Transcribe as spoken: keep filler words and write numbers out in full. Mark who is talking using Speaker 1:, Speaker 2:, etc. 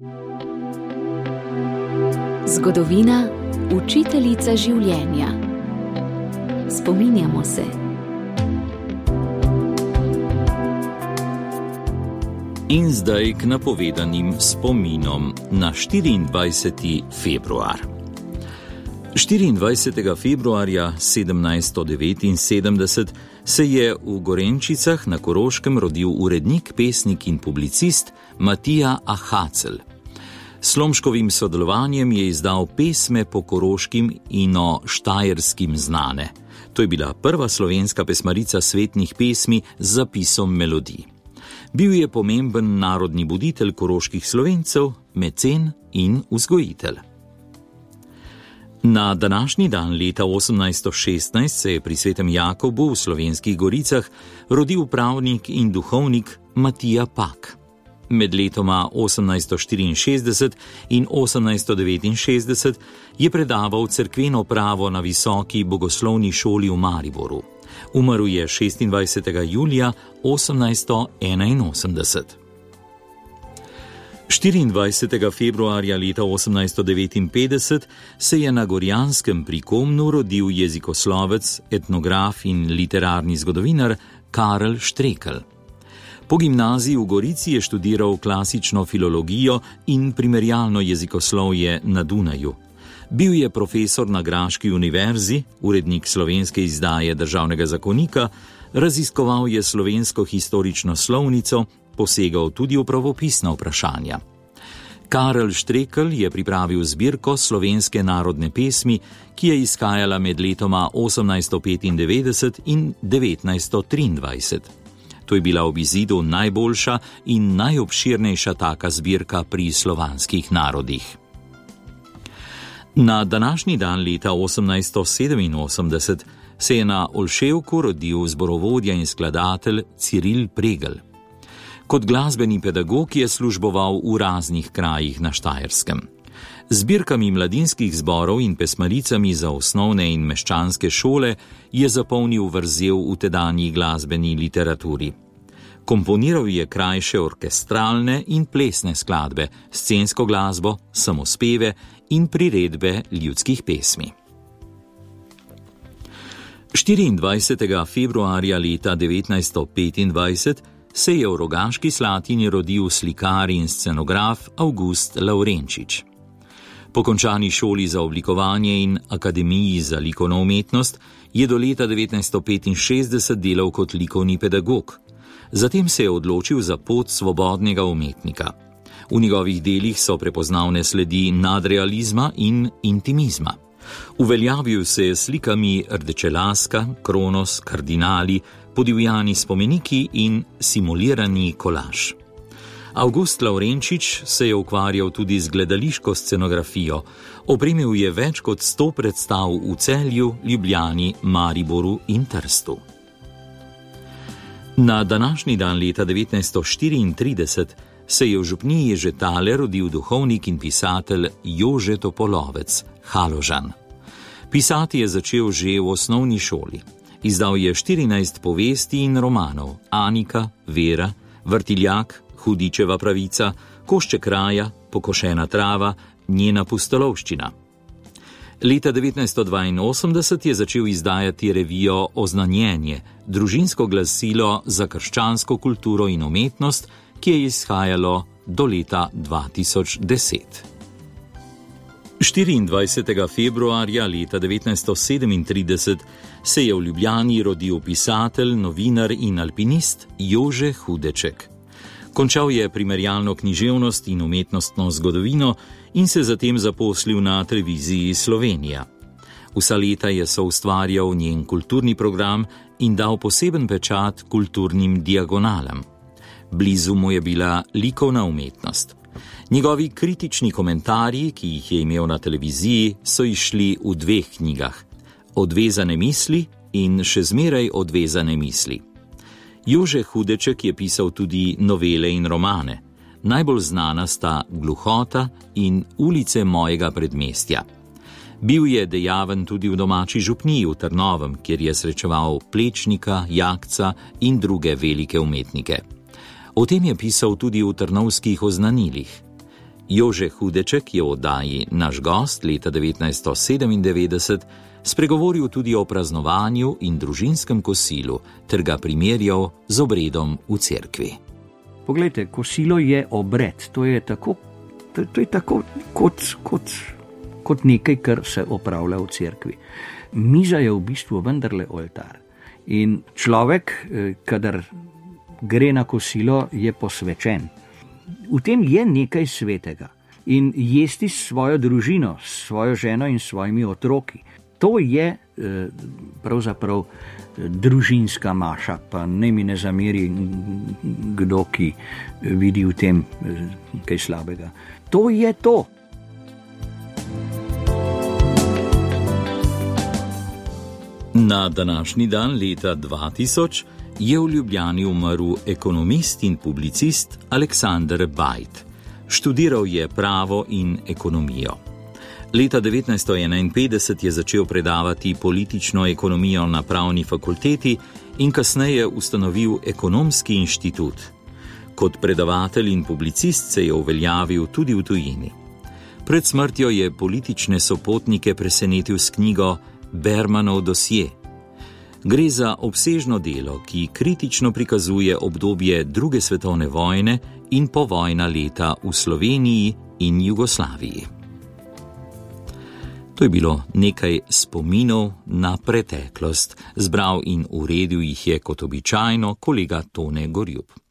Speaker 1: Zgodovina, učiteljica življenja. Spominjamo se.
Speaker 2: In zdaj k napovedanim spominom na štiriindvajseti februar. štiriindvajsetega februarja sedemnajststo devetinsedemdeset se je v Gorenčicah na Koroškem rodil urednik, pesnik in publicist Matija Ahacelj. S Slomškovim sodelovanjem je izdal pesme po koroškim in o štajerskim znane. To je bila prva slovenska pesmarica svetnih pesmi z zapisom melodij. Bil je pomemben narodni buditelj koroških Slovencev, mecen in vzgojitelj. Na današnji dan leta osemnajststo šestnajst se je pri Svetem Jakobu v Slovenskih Goricah rodil pravnik in duhovnik Matija Pak. Med letoma osemnajststo štiriinšestdeset in osemnajststo devetinšestdeset je predaval cerkveno pravo na Visoki bogoslovni šoli v Mariboru. Umrl je šestindvajsetega julija osemnajststo enainosemdeset. štiriindvajsetega februarja leta osemnajststo devetinpetdeset se je na Gorjanskem pri Komnu rodil jezikoslovec, etnograf in literarni zgodovinar Karel Štrekelj. Po gimnaziji v Gorici je študiral klasično filologijo in primerjalno jezikoslovje na Dunaju. Bil je profesor na Graški univerzi, urednik slovenske izdaje Državnega zakonika, raziskoval je slovensko historično slovnico, posegal tudi v pravopisna vprašanja. Karel Štrekelj je pripravil zbirko slovenske narodne pesmi, ki je izhajala med letoma osemnajststo petindevetdeset in devetnajststo triindvajset. To je bila ob izidu najboljša in najobširnejša taka zbirka pri slovanskih narodih. Na današnji dan leta osemnajststo sedeminosemdeset se je na Olševku rodil zborovodja in skladatelj Ciril Pregelj. Kot glasbeni pedagog je služboval v raznih krajih na Štajerskem. Zbirkami mladinskih zborov in pesmaricami za osnovne in meščanske šole je zapolnil vrzel v tedanji glasbeni literaturi. Komponiral je krajše orkestralne in plesne skladbe, scensko glasbo, samospeve in priredbe ljudskih pesmi. štiriindvajsetega februarja leta devetnajststo petindvajset se je v Rogaški Slatini rodil slikar in scenograf Avgust Lavrenčič. Po končani šoli za oblikovanje in akademiji za likovno umetnost je do leta devetnajststo petinšestdeset delal kot likovni pedagog. Zatem se je odločil za pot svobodnega umetnika. V njegovih delih so prepoznavne sledi nadrealizma in intimizma. Uveljavil se je slikami Rdečelaska, Kronos, Kardinali, Podivjani spomeniki in simulirani kolaž. Avgust Lavrenčič se je ukvarjal tudi z gledališko scenografijo, opremil je več kot sto predstav v Celju, Ljubljani, Mariboru in Trstu. Na današnji dan leta devetnajststo štiriintrideset se je v župniji Žetale rodil duhovnik in pisatelj Jože Topolovec, Haložan. Pisati je začel že v osnovni šoli. Izdal je štirinajst povesti in romanov: Anika, Vera, Vrtiljak, Hudičeva pravica, Košček raja, Pokošena trava, Njena pustolovščina. Leta devetnajststo dvainosemdeset je začel izdajati revijo Oznanjenje, družinsko glasilo za krščansko kulturo in umetnost, ki je izhajalo do leta dva tisoč deset. štiriindvajsetega februarja leta devetnajststo sedemintrideset se je v Ljubljani rodil pisatelj, novinar in alpinist Jože Hudeček. Končal je primerjalno književnost in umetnostno zgodovino in se zatem zaposlil na televiziji Slovenija. Vsa leta je soustvarjal njen kulturni program in dal poseben pečat kulturnim diagonalam. Blizu mu je bila likovna umetnost. Njegovi kritični komentarji, ki jih je imel na televiziji, so išli v dveh knjigah: Odvezane misli in Še zmeraj odvezane misli. Jože Hudeček je pisal tudi novele in romane. Najbolj znana sta Gluhota in Ulice mojega predmestja. Bil je dejaven tudi v domači župniji v Trnovem, kjer je srečeval Plečnika, Jakca in druge velike umetnike. O tem je pisal tudi v Trnovskih oznanilih. Jože Hudeček je v oddaji Naš gost leta devetnajststo sedemindevetdeset spregovoril tudi o praznovanju in družinskem kosilu ter ga primerjal z obredom v cerkvi.
Speaker 3: Poglejte, kosilo je obred, to je tako, to, to je tako kot, kot, kot nekaj, kar se opravlja v cerkvi. Miza je v bistvu vendarle oltar in človek, kadar gre na kosilo, je posvečen. V tem je nekaj svetega in jesti s svojo družino, s svojo ženo in svojimi otroki. To je pravzaprav družinska maša, pa ne mi ne zameri kdo, ki vidi v tem kaj slabega. To je to.
Speaker 2: Na današnji dan leta dva tisoč je v Ljubljani umrl ekonomist in publicist Aleksander Bajt. Študiral je pravo in ekonomijo. Leta devetnajststo enainpetdeset je začel predavati politično ekonomijo na pravni fakulteti in kasneje ustanovil ekonomski inštitut. Kot predavatelj in publicist se je uveljavil tudi v tujini. Pred smrtjo je politične sopotnike presenetil s knjigo Bermanov dosje. Gre za obsežno delo, ki kritično prikazuje obdobje druge svetovne vojne in povojna leta v Sloveniji in Jugoslaviji. To je bilo nekaj spominov na preteklost. Zbral in uredil jih je kot običajno kolega Tone Gorjup.